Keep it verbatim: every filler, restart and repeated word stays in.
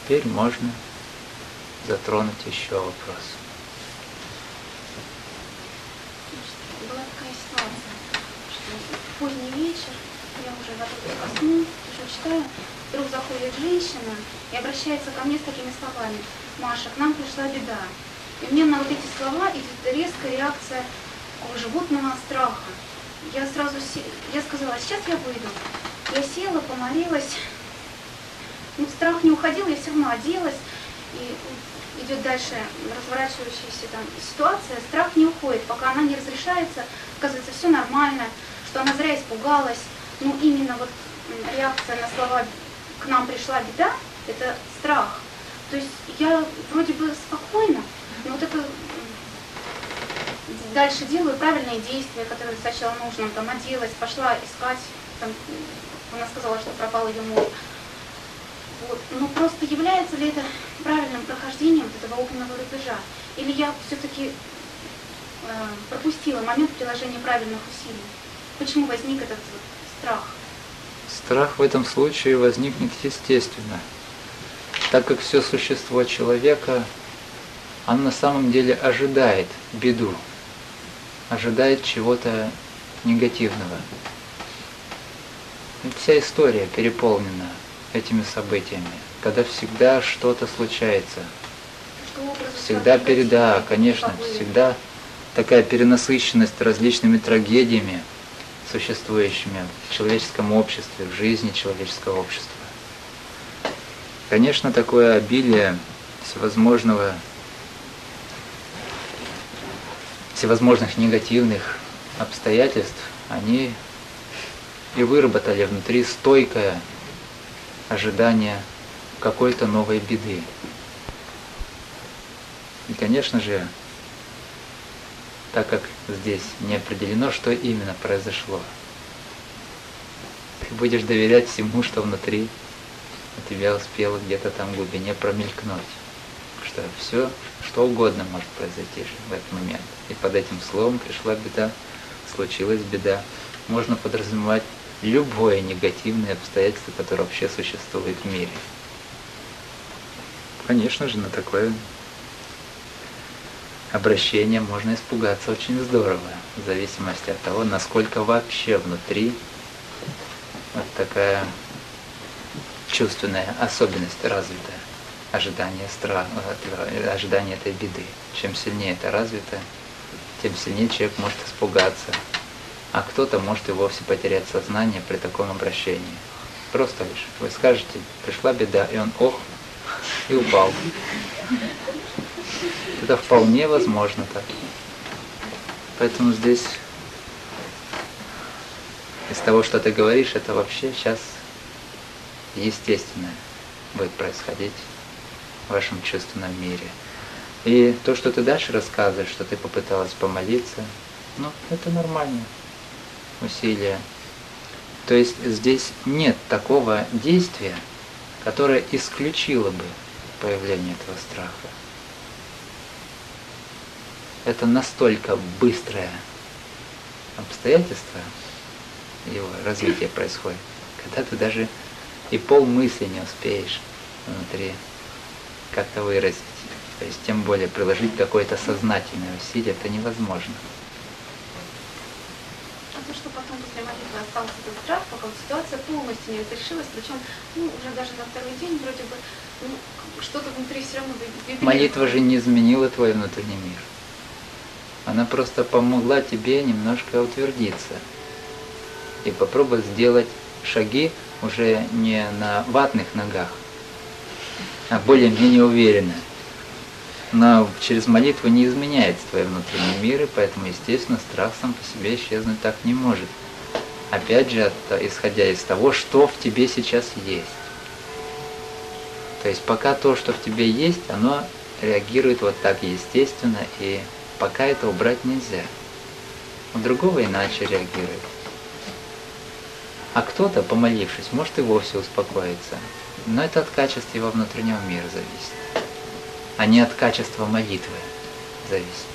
Теперь можно затронуть еще вопрос. Была такая ситуация, что поздний вечер, я уже готовлюсь ко сну, уже читаю, вдруг заходит женщина и обращается ко мне с такими словами: «Маша, к нам пришла беда». И мне на вот эти слова идет резкая реакция такого животного страха. Я сразу се... я сказала: сейчас я выйду. Я села, помолилась. Ну, страх не уходил, я все равно оделась. И идет дальше разворачивающаяся там ситуация. Страх не уходит, пока она не разрешается. Оказывается, все нормально, что она зря испугалась. Но именно вот реакция на слова «к нам пришла беда» — это страх. То есть я вроде бы спокойна, но вот это дальше делаю правильные действия, которые сначала нужно. Там оделась, пошла искать. Там, она сказала, что пропал ее муж. Вот. Но просто является ли это правильным прохождением вот этого огненного рубежа? Или я все-таки э, пропустила момент приложения правильных усилий? Почему возник этот вот страх? Страх в этом случае возникнет естественно, так как все существо человека, оно на самом деле ожидает беду, ожидает чего-то негативного. И вся история переполнена этими событиями, когда всегда что-то случается. Всегда переда, конечно, всегда такая перенасыщенность различными трагедиями, существующими в человеческом обществе, в жизни человеческого общества. Конечно, такое обилие всевозможного, всевозможных негативных обстоятельств, они и выработали внутри стойкое ожидание какой-то новой беды. И, конечно же, так как здесь не определено, что именно произошло, ты будешь доверять всему, что внутри у тебя успело где-то там в глубине промелькнуть. Что все, что угодно может произойти же в этот момент. И под этим словом пришла беда, случилась беда. Можно подразумевать любое негативное обстоятельство, которое вообще существует в мире. Конечно же, на такое обращение можно испугаться очень здорово, в зависимости от того, насколько вообще внутри вот такая чувственная особенность развита, ожидание страха, ожидание этой беды. Чем сильнее это развито, тем сильнее человек может испугаться. А кто-то может и вовсе потерять сознание при таком обращении. Просто лишь вы скажете: пришла беда, и он ох, и упал. Это вполне возможно так. Поэтому здесь из того, что ты говоришь, это вообще сейчас естественно будет происходить в вашем чувственном мире. И то, что ты дальше рассказываешь, что ты попыталась помолиться, ну, это нормально. Усилия. То есть здесь нет такого действия, которое исключило бы появление этого страха. Это настолько быстрое обстоятельство, его развитие происходит, когда ты даже и полмысли не успеешь внутри как-то выразить. То есть тем более приложить какое-то сознательное усилие, это невозможно. Что потом после молитвы остался этот страх, пока вот ситуация полностью не разрешилась, причем ну, уже даже на второй день вроде бы ну, что-то внутри все равно вибрирует. Молитва же не изменила твой внутренний мир. Она просто помогла тебе немножко утвердиться и попробовать сделать шаги уже не на ватных ногах, а более-менее уверенно. Но через молитву не изменяется твой внутренний мир, и поэтому, естественно, страх сам по себе исчезнуть так не может. Опять же, от, исходя из того, что в тебе сейчас есть. То есть пока то, что в тебе есть, оно реагирует вот так естественно, и пока это убрать нельзя. У другого иначе реагирует. А кто-то, помолившись, может и вовсе успокоиться. Но это от качества его внутреннего мира зависит, а не от качества молитвы зависит.